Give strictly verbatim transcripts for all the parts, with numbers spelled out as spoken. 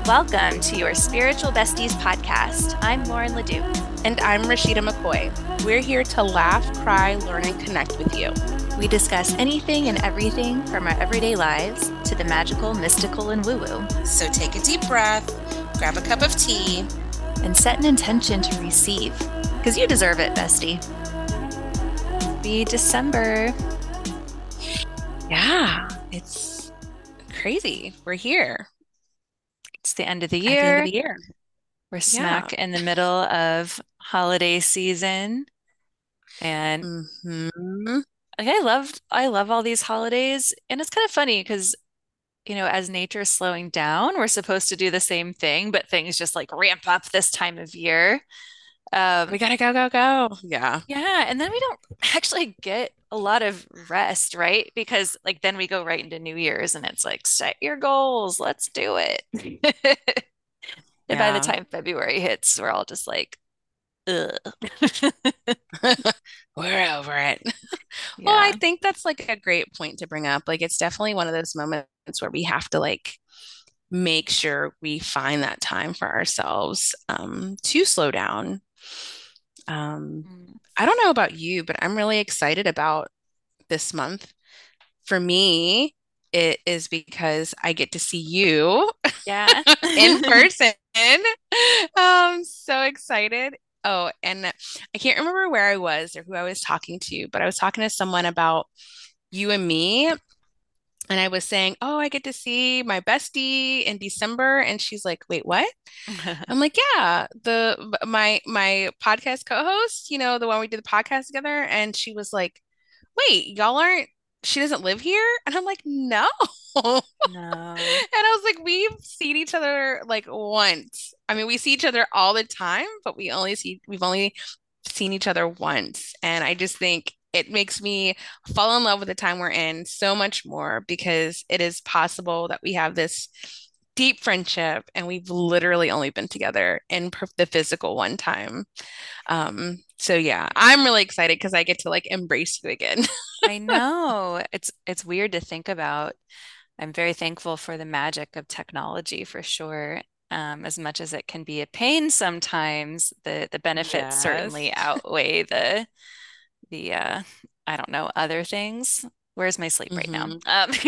Welcome to your Spiritual Besties podcast. I'm Lauren Ledoux. And I'm Rashida McCoy. We're here to laugh, cry, learn, and connect with you. We discuss anything and everything from our everyday lives to the magical, mystical, and woo-woo. So take a deep breath, grab a cup of tea, and set an intention to receive, because you deserve it, bestie. Be December. Yeah, it's crazy. We're here. It's the end of the year. At the end of the year. We're smack yeah. in the middle of holiday season. And mm-hmm. like, I love I love all these holidays. And it's kind of funny because, you know, as nature is slowing down, we're supposed to do the same thing, but things just like ramp up this time of year. Um, we gotta go, go, go. Yeah. Yeah. And then we don't actually get a lot of rest, right? Because like then we go right into New Year's and it's like, set your goals, let's do it. And yeah. by the time February hits, we're all just like, ugh. We're over it. Yeah. Well, I think that's like a great point to bring up. Like, it's definitely one of those moments where we have to like make sure we find that time for ourselves um, to slow down. Um, mm. I don't know about you, but I'm really excited about this month. For me, it is because I get to see you yeah. in person. I'm so excited. Oh, and I can't remember where I was or who I was talking to, but I was talking to someone about you and me. And I was saying, oh, I get to see my bestie in December. And she's like, wait, what? I'm like, yeah, the my my podcast co-host, you know, the one we did the podcast together. And she was like, wait, y'all aren't, she doesn't live here? And I'm like, no. No. And I was like, we've seen each other like once. I mean, we see each other all the time, but we only see, we've only seen each other once. And I just think it makes me fall in love with the time we're in so much more because it is possible that we have this deep friendship and we've literally only been together in the physical one time. Um, so yeah, I'm really excited because I get to like embrace you again. I know. It's it's weird to think about. I'm very thankful for the magic of technology for sure. Um, as much as it can be a pain sometimes, the the benefits yes. certainly outweigh the the uh, I don't know, other things. Where's my sleep right mm-hmm.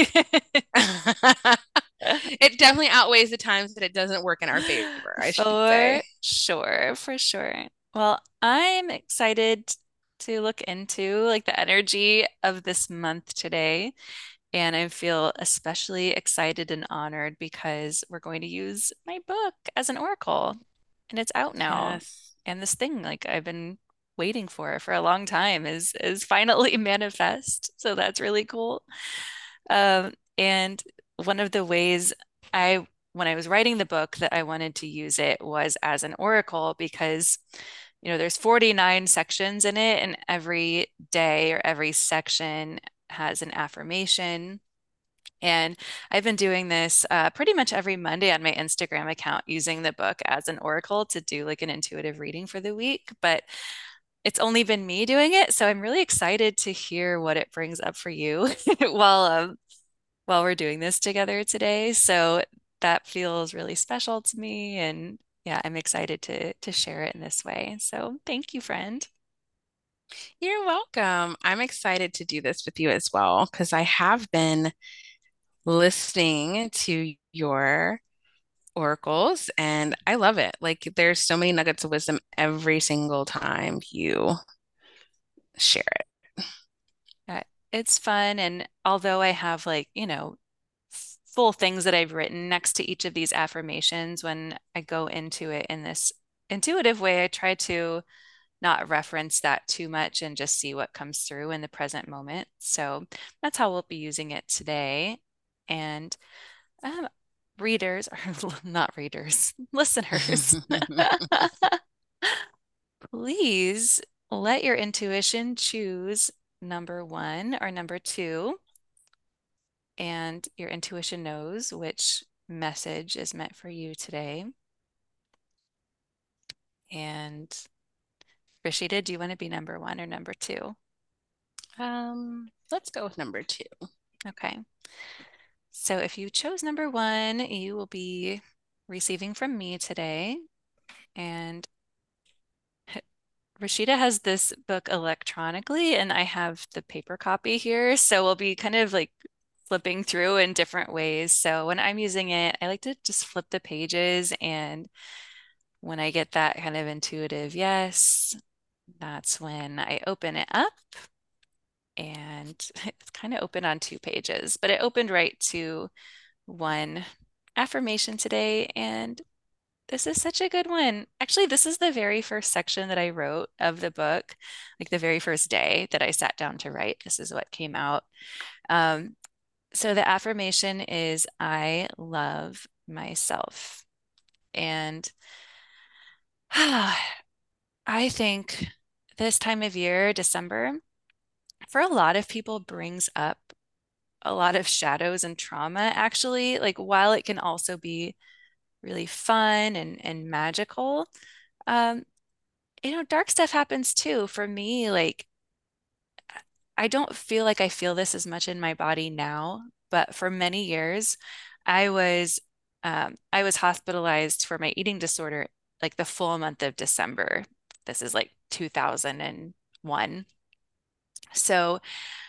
now? Um, it definitely outweighs the times that it doesn't work in our favor, I should for say. Sure, for sure. Well, I'm excited to look into like the energy of this month today. And I feel especially excited and honored because we're going to use my book as an oracle and it's out now. Yes. And this thing like I've been waiting for for a long time is is finally manifest. So that's really cool. Um, and one of the ways I when I was writing the book that I wanted to use it was as an oracle because you know there's forty-nine sections in it and every day or every section has an affirmation. And I've been doing this uh, pretty much every Monday on my Instagram account using the book as an oracle to do like an intuitive reading for the week. But it's only been me doing it. So I'm really excited to hear what it brings up for you while, um, while we're doing this together today. So that feels really special to me. And yeah, I'm excited to, to share it in this way. So thank you, friend. You're welcome. I'm excited to do this with you as well because I have been listening to your oracles and I love it. Like there's so many nuggets of wisdom every single time you share it. Uh, it's fun. And although I have like, you know, full things that I've written next to each of these affirmations, when I go into it in this intuitive way, I try to not reference that too much and just see what comes through in the present moment. So that's how we'll be using it today. And um, readers, or not readers, listeners, please let your intuition choose number one or number two. And your intuition knows which message is meant for you today. And Rashida, do you want to be number one or number two? Um, let's go with number two. Okay. So if you chose number one, you will be receiving from me today. And Rashida has this book electronically, and I have the paper copy here. So we'll be kind of like flipping through in different ways. So when I'm using it, I like to just flip the pages. And when I get that kind of intuitive yes, that's when I open it up. And it's kind of open on two pages, but it opened right to one affirmation today. And this is such a good one. Actually, this is the very first section that I wrote of the book, like the very first day that I sat down to write. This is what came out. Um, so the affirmation is, I love myself. And I think this time of year, December, for a lot of people brings up a lot of shadows and trauma, actually. Like while it can also be really fun and, and magical, um, you know, dark stuff happens too. For me, like I don't feel like I feel this as much in my body now, but for many years, I was um, I was hospitalized for my eating disorder like the full month of December. This is like two thousand one. So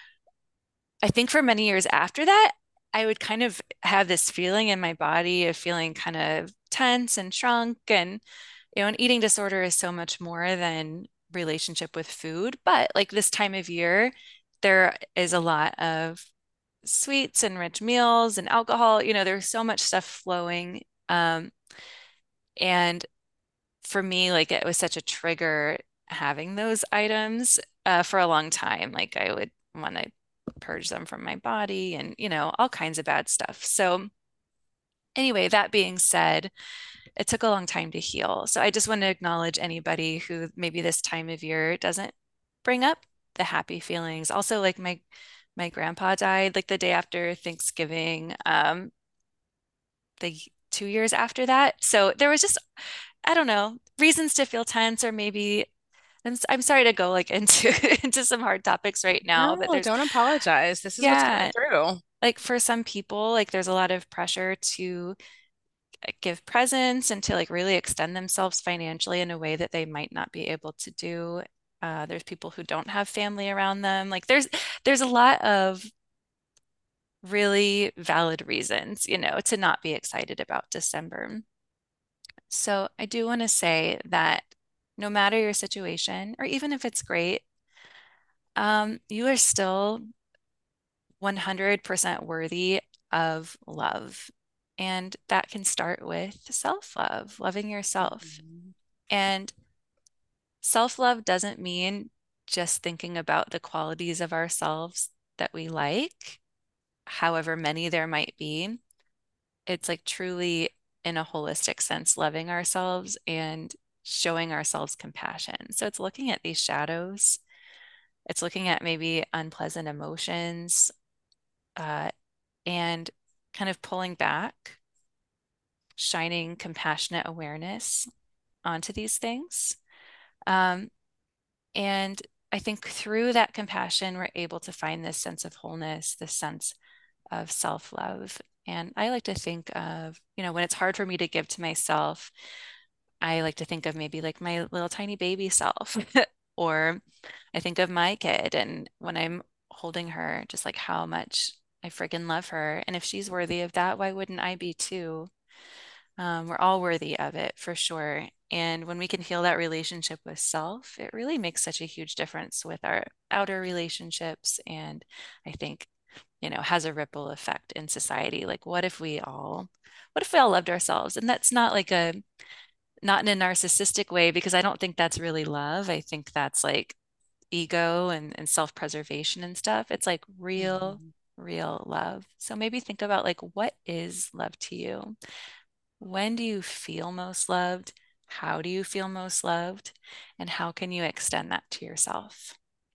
I think for many years after that, I would kind of have this feeling in my body of feeling kind of tense and shrunk. And, you know, an eating disorder is so much more than relationship with food. But like this time of year, there is a lot of sweets and rich meals and alcohol. You know, there's so much stuff flowing. Um, and for me, like it was such a trigger having those items uh, for a long time. Like I would want to purge them from my body and, you know, all kinds of bad stuff. So, anyway, that being said, it took a long time to heal. So, I just want to acknowledge anybody who maybe this time of year doesn't bring up the happy feelings. Also, like my my grandpa died like the day after Thanksgiving, um, the two years after that. So there was just, I don't know, reasons to feel tense or maybe I'm, s- I'm sorry to go like into into some hard topics right now, but No, there's don't apologize. This is what's coming yeah, through. like for some people, like there's a lot of pressure to uh, give presents and to like really extend themselves financially in a way that they might not be able to do. Uh, there's people who don't have family around them. Like there's there's a lot of really valid reasons, you know, to not be excited about December. So I do want to say that no matter your situation, or even if it's great, um, you are still one hundred percent worthy of love. And that can start with self-love, loving yourself. Mhm. And self-love doesn't mean just thinking about the qualities of ourselves that we like, however many there might be. It's like truly, in a holistic sense, loving ourselves and showing ourselves compassion. So it's looking at these shadows, it's looking at maybe unpleasant emotions, uh, and kind of pulling back, shining compassionate awareness onto these things. Um, and I think through that compassion, we're able to find this sense of wholeness, this sense of self-love. And I like to think of, you know, when it's hard for me to give to myself, I like to think of maybe like my little tiny baby self, or I think of my kid and when I'm holding her, just like how much I friggin' love her. And if she's worthy of that, why wouldn't I be too? Um, we're all worthy of it for sure. And when we can heal that relationship with self, it really makes such a huge difference with our outer relationships. And I think, you know, has a ripple effect in society. Like, what if we all, what if we all loved ourselves? And that's not like a, not in a narcissistic way, because I don't think that's really love. I think that's like ego and, and self-preservation and stuff. It's like real, Mhm. real love. So maybe think about like, what is love to you? When do you feel most loved? How do you feel most loved? And how can you extend that to yourself?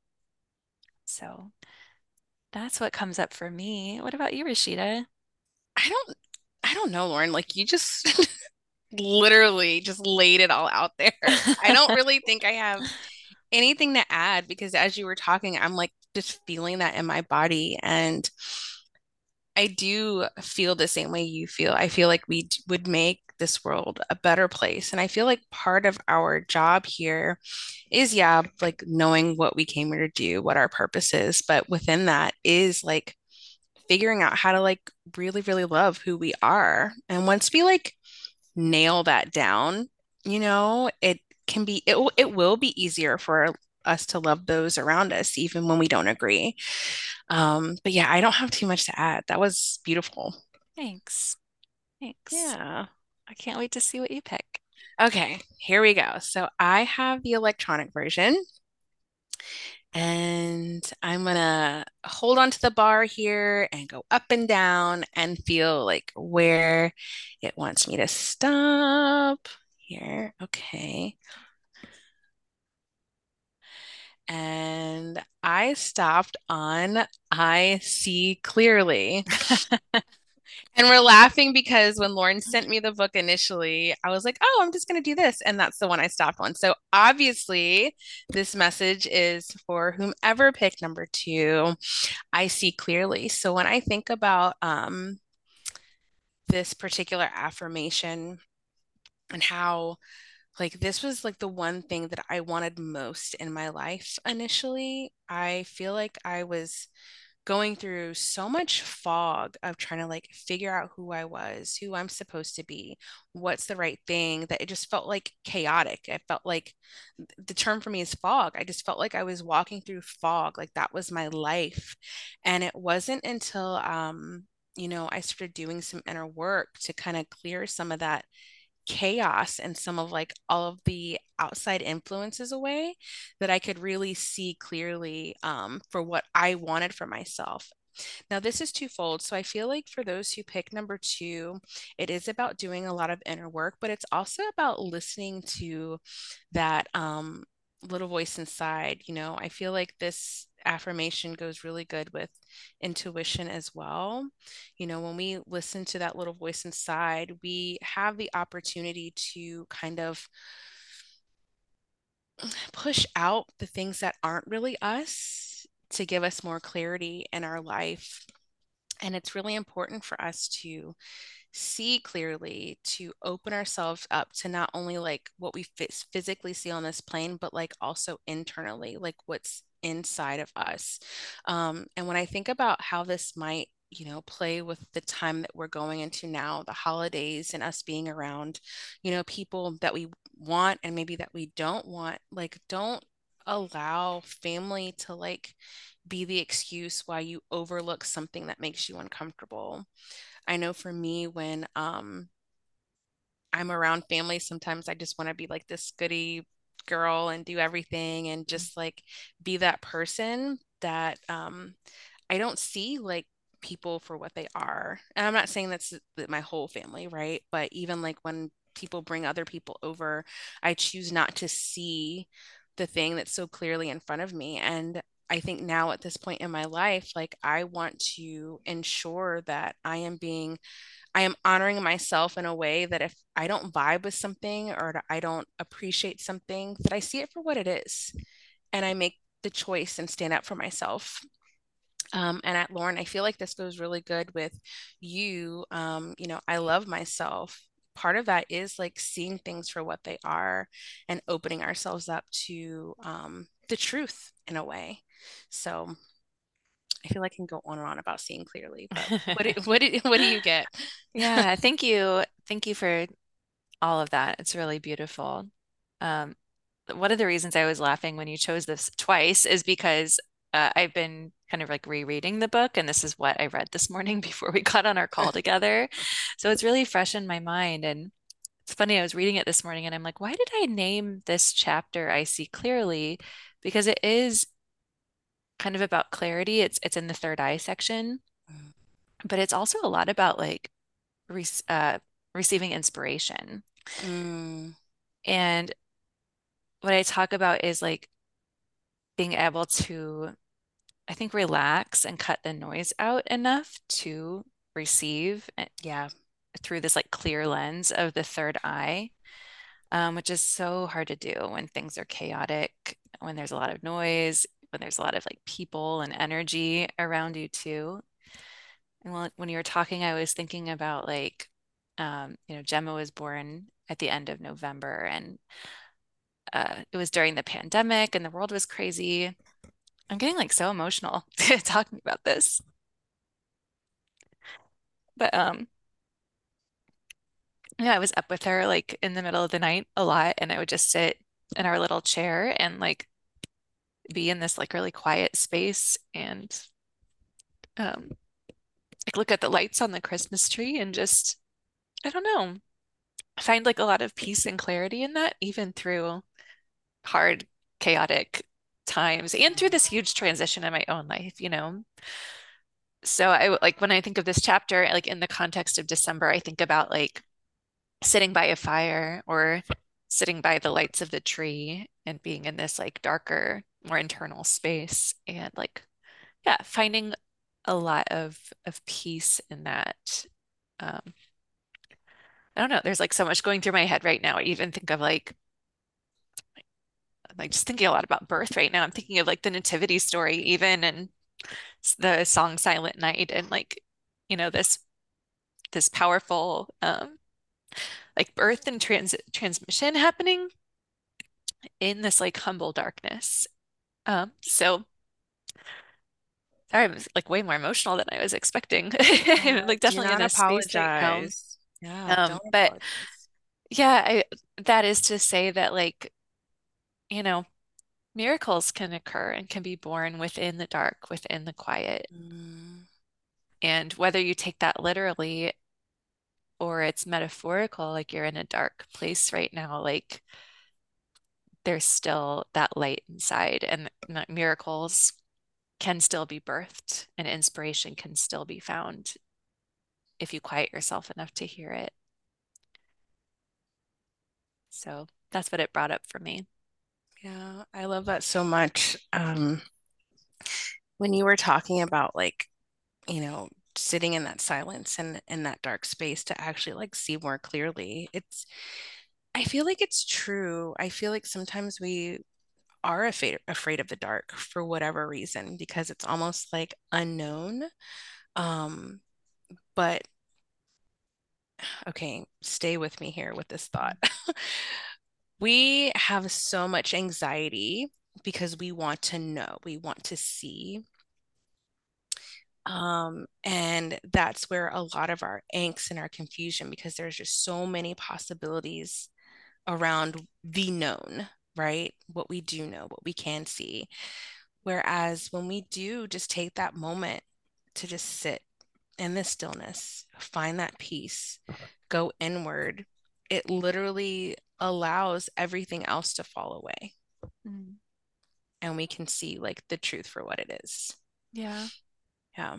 So that's what comes up for me. What about you, Rashida? I don't I don't know, Lauren. Like you just literally just laid it all out there. I don't really think I have anything to add because as you were talking, I'm like just feeling that in my body. And I do feel the same way you feel. I feel like we d- would make this world a better place. And I feel like part of our job here is, yeah, like knowing what we came here to do, what our purpose is. But within that is like figuring out how to like really, really love who we are. And once we like nail that down, you know, it can be, it, will- it will be easier for us to love those around us, even when we don't agree. Um, but yeah, I don't have too much to add. That was beautiful. Thanks. Thanks. Yeah. I can't wait to see what you pick. Okay, here we go. So I have the electronic version, and I'm gonna hold on to the bar here and go up and down and feel like where it wants me to stop here. Okay. And I stopped on I see clearly. And we're laughing because when Lauren sent me the book initially, I was like, oh, I'm just going to do this. And that's the one I stopped on. So obviously, this message is for whomever picked number two. I see clearly. So when I think about um, this particular affirmation and how, like, this was like the one thing that I wanted most in my life initially, I feel like I was going through so much fog of trying to like figure out who I was, who I'm supposed to be, what's the right thing, that it just felt like chaotic. I felt like the term for me is fog. I just felt like I was walking through fog, like that was my life. And it wasn't until um, you know, I started doing some inner work to kind of clear some of that chaos and some of like all of the outside influences away that I could really see clearly um, for what I wanted for myself. Now, this is twofold. So I feel like for those who pick number two, it is about doing a lot of inner work, but it's also about listening to that um, little voice inside. You know, I feel like this affirmation goes really good with intuition as well. You know, when we listen to that little voice inside, we have the opportunity to kind of push out the things that aren't really us to give us more clarity in our life. And it's really important for us to see clearly, to open ourselves up to not only like what we physically see on this plane, but like also internally, like what's inside of us. Um, and when I think about how this might, you know, play with the time that we're going into now, the holidays and us being around, you know, people that we want and maybe that we don't want, like, don't allow family to like be the excuse why you overlook something that makes you uncomfortable. I know for me, when um, I'm around family, sometimes I just want to be like this goody girl and do everything and just like be that person that um, I don't see like people for what they are. And I'm not saying that's my whole family, right? But even like when people bring other people over, I choose not to see the thing that's so clearly in front of me. And I think now at this point in my life, like I want to ensure that I am being I am honoring myself in a way that if I don't vibe with something or I don't appreciate something, that I see it for what it is and I make the choice and stand up for myself. Um, and at Lauren, I feel like this goes really good with you. Um, you know, I love myself. Part of that is like seeing things for what they are and opening ourselves up to um, the truth in a way. So I feel like I can go on and on about seeing clearly, but what do, what do, what do you get? Yeah, thank you. Thank you for all of that. It's really beautiful. Um, one of the reasons I was laughing when you chose this twice is because uh, I've been kind of like rereading the book, and this is what I read this morning before we got on our call together. So it's really fresh in my mind. And it's funny, I was reading it this morning and I'm like, why did I name this chapter I See Clearly? Because it is kind of about clarity. It's it's in the third eye section, but it's also a lot about like re uh, receiving inspiration. Mm, And what I talk about is like being able to, I think, relax and cut the noise out enough to receive uh, yeah. through this like clear lens of the third eye, um, which is so hard to do when things are chaotic, when there's a lot of noise, when there's a lot of like people and energy around you too. And when when you were talking, I was thinking about like, um, you know, Gemma was born at the end of November, and uh, it was during the pandemic, and the world was crazy. I'm getting like so emotional talking about this. But um, yeah, I was up with her like in the middle of the night a lot, and I would just sit in our little chair and like be in this like really quiet space and um, like look at the lights on the Christmas tree and just, I don't know, find like a lot of peace and clarity in that, even through hard, chaotic times and through this huge transition in my own life, you know? So I like when I think of this chapter, like in the context of December, I think about like sitting by a fire or sitting by the lights of the tree and being in this like darker, more internal space and like, yeah, finding a lot of of peace in that. Um, I don't know. There's like so much going through my head right now. I even think of like I'm like just thinking a lot about birth right now. I'm thinking of like the nativity story even and s- the song Silent Night and like, you know, this this powerful um like birth and trans transmission happening in this like humble darkness. Um, so sorry, I'm like way more emotional than I was expecting. Yeah, Like do definitely in not a space right now. apologize. Yeah, Um, don't but apologize. yeah, I that is to say that like, you know, miracles can occur and can be born within the dark, within the quiet. Mm, And whether you take that literally or it's metaphorical, like you're in a dark place right now, like there's still that light inside, and miracles can still be birthed, and inspiration can still be found if you quiet yourself enough to hear it. So that's what it brought up for me. yeah, I love that so much. Um, when you were talking about like, you know, sitting in that silence and in that dark space to actually like see more clearly, it's I feel like it's true. I feel like sometimes we are afraid afraid of the dark for whatever reason because it's almost like unknown. Um, but okay, stay with me here with this thought. We have so much anxiety because we want to know, we want to see. Um, and that's where a lot of our angst and our confusion, because there's just so many possibilities around the known, right? What we do know, what we can see. Whereas when we do just take that moment to just sit in the stillness, find that peace, go inward, it literally allows everything else to fall away. Mm. And we can see like the truth for what it is. Yeah. Yeah.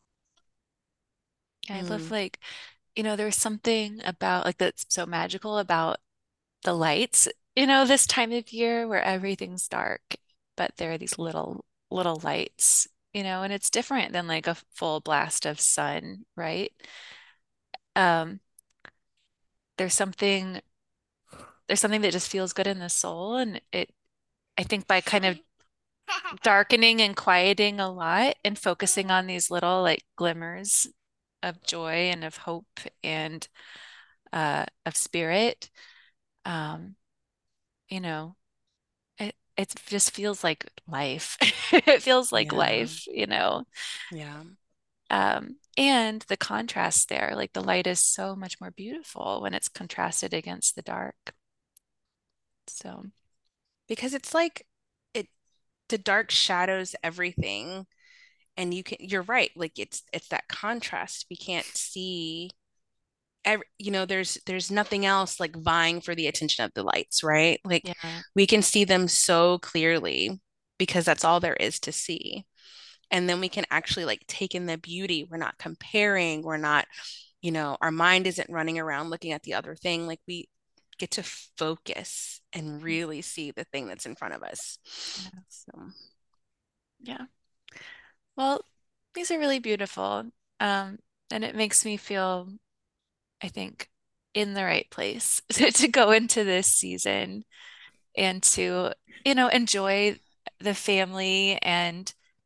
I love Mm, like, you know, there's something about like that's so magical about the lights, you know, this time of year where everything's dark, but there are these little little lights, you know, and it's different than like a full blast of sun, right? Um, there's something there's something that just feels good in the soul, and it I think by kind of darkening and quieting a lot and focusing on these little like glimmers of joy and of hope and uh of spirit, um, you know, it it just feels like life. It feels like yeah. life, you know. Yeah. Um, and the contrast there, like the light is so much more beautiful when it's contrasted against the dark. So, Because it's like it the dark shadows everything and you can you're right, like it's it's that contrast. We can't see every, you know, there's there's nothing else like vying for the attention of the lights, right? Like yeah. we can see them so clearly because that's all there is to see. And then we can actually like take in the beauty. We're not comparing, we're not, you know, our mind isn't running around looking at the other thing. Like we get to focus and really see the thing that's in front of us. Yeah. So, Yeah. Well, these are really beautiful. Um, and it makes me feel, I think, in the right place to, to go into this season and to, you know, enjoy the family and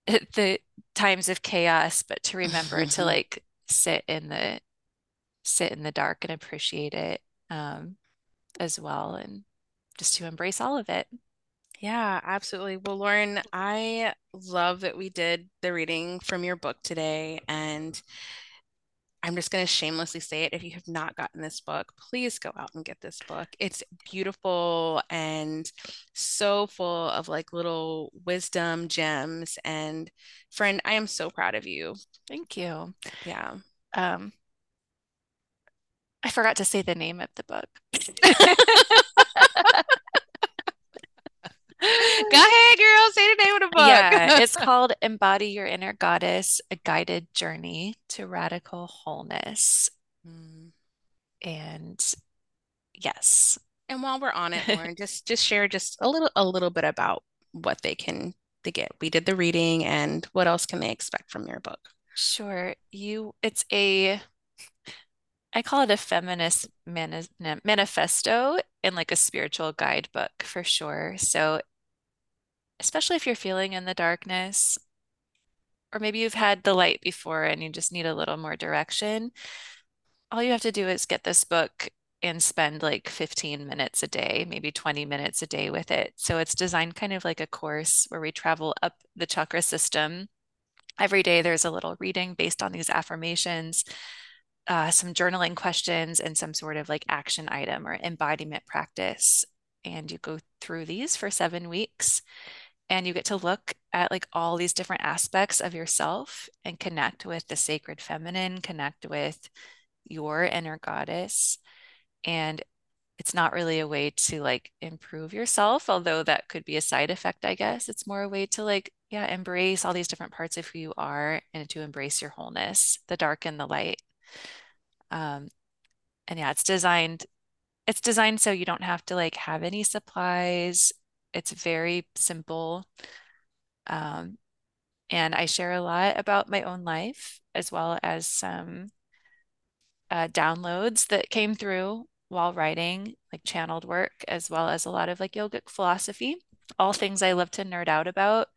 the times of chaos, but to remember to like sit in the sit in the dark and appreciate it um, as well, and just to embrace all of it. Yeah, absolutely. Well, Lauren, I love that we did the reading from your book today. And I'm just going to shamelessly say it. If you have not gotten this book, please go out and get this book. It's beautiful and so full of like little wisdom gems. And friend, I am so proud of you. Thank you. Yeah. Um, I forgot to say the name of the book. Go ahead, girl. Say the name of the Yeah, book. it's called Embody Your Inner Goddess, A Guided Journey to Radical Wholeness. Mm. And yes. And while we're on it, Lauren, just just share just a little a little bit about what they can to get. We did the reading, and what else can they expect from your book? Sure. You, it's a, I call it a feminist mani manifesto and like a spiritual guidebook for sure. So, especially if you're feeling in the darkness, or maybe you've had the light before and you just need a little more direction, all you have to do is get this book and spend like fifteen minutes a day, maybe twenty minutes a day with it. So it's designed kind of like a course where we travel up the chakra system. Every day there's a little reading based on these affirmations, uh, some journaling questions, and some sort of like action item or embodiment practice. And you go through these for seven weeks and you get to look at like all these different aspects of yourself and connect with the sacred feminine, connect with your inner goddess. And it's not really a way to like improve yourself, although that could be a side effect, I guess. It's more a way to like, yeah, embrace all these different parts of who you are and to embrace your wholeness, the dark and the light. Um, and yeah, it's designed, it's designed so you don't have to like have any supplies. It's very simple. Um, and I share a lot about my own life as well as some uh, downloads that came through while writing, like channeled work, as well as a lot of like yogic philosophy, all things I love to nerd out about.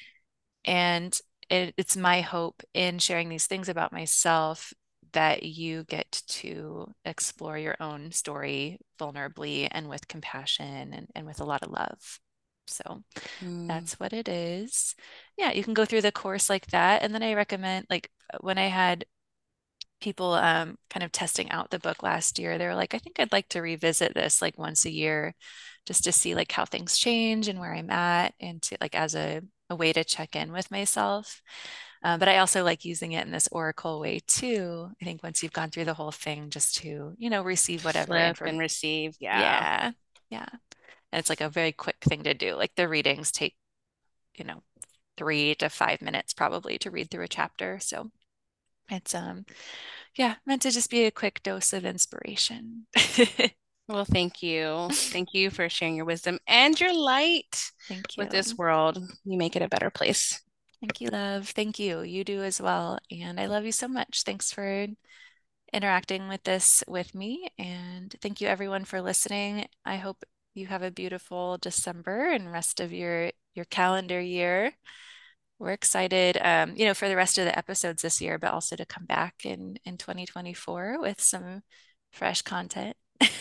And it, it's my hope in sharing these things about myself that you get to explore your own story vulnerably and with compassion and, and with a lot of love. So Mm. that's what it is. Yeah, you can go through the course like that. And then I recommend, like, when I had people um, kind of testing out the book last year, they were like, I think I'd like to revisit this like once a year just to see like how things change and where I'm at and to like as a, a way to check in with myself. Uh, but I also like using it in this oracle way too. I think once you've gone through the whole thing, just to, you know, receive whatever Flip info. and receive. Yeah. Yeah. Yeah. And it's like a very quick thing to do. Like the readings take, you know, three to five minutes probably to read through a chapter. So it's um yeah, meant to just be a quick dose of inspiration. Well, thank you. Thank you for sharing your wisdom and your light Thank with this you. world. You make it a better place. Thank you, love. Thank you. You do as well. And I love you so much. Thanks for interacting with this with me. And thank you everyone for listening. I hope you have a beautiful December and rest of your your calendar year. We're excited, um, you know, for the rest of the episodes this year, but also to come back in in twenty twenty-four with some fresh content.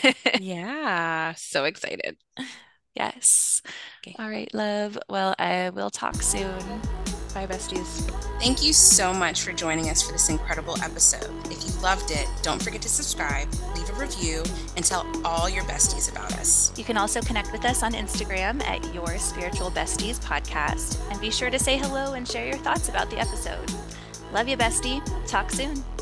Yeah, so excited. Yes. Okay. All right, love. Well, I will talk soon. Bye, besties. Thank you so much for joining us for this incredible episode. If you loved it, don't forget to subscribe, leave a review, and tell all your besties about us. You can also connect with us on Instagram at Your Spiritual Besties Podcast. And be sure to say hello and share your thoughts about the episode. Love you, bestie. Talk soon.